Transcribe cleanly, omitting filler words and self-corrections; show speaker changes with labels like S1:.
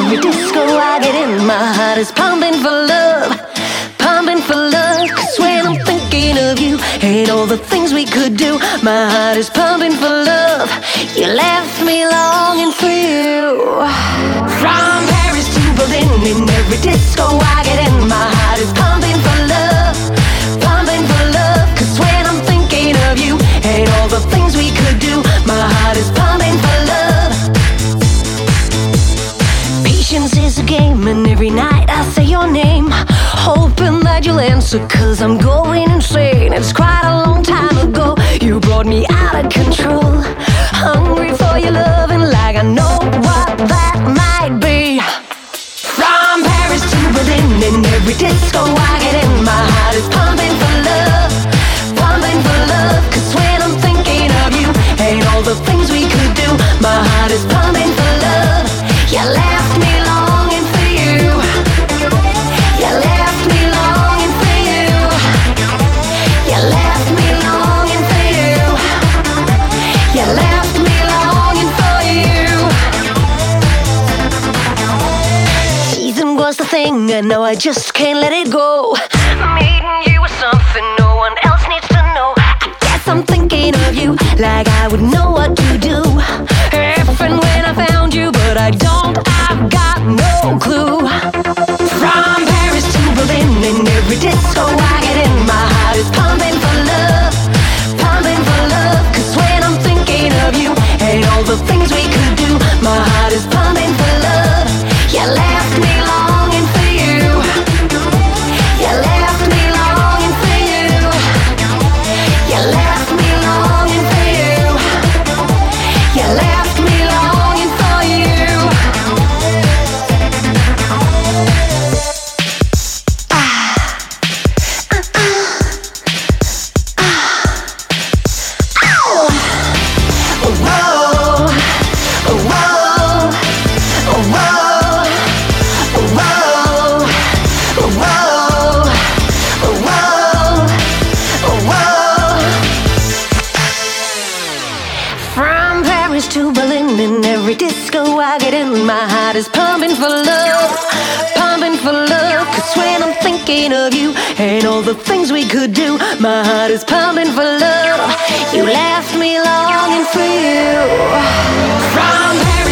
S1: every disco I get in, my heart is pumping for love, pumping for love. 'Cause when I'm thinking of you and all the things we could do, my heart is pumping for love. You left me longing for you. From Paris to Berlin, in every disco I get in, my heart is pumping for love, pumping for love. 'Cause when I'm thinking of you and all the things we could do, my heart is pumping for love. Patience is a game, and every night I say your name, hoping that you'll answer, 'cause I'm going insane. It's quite a long time ago you brought me out of control, hungry for your loving like I know what that might be. From Paris to Berlin, in every disco I get in, my heart is pumping for love, pumping for love. 'Cause when I'm thinking of you and all the things we could do, my heart is pumping for love. You left me longing for you. You left me longing for you. You left me longing for you. You left me longing for you. Season was the thing, I know I just can't let it go. Meeting you was something no one else needs to know. I guess I'm thinking of you like I would know what to do if and when I found you, but I don't, I've got no clue. From Paris to Berlin, in every disco I get in, my heart is pumping for love, pumping for love. 'Cause when I'm thinking of you and all the things we could do, my heart is pumping for love. You left me longing for you. You left me longing for you. You left me longing for you. You left me longing for you. From Paris to Berlin, in every disco I get in, my heart is pumping for love, pumping for love. 'Cause when I'm thinking of you and all the things we could do, my heart is pumping for love. You left me longing for you. From Paris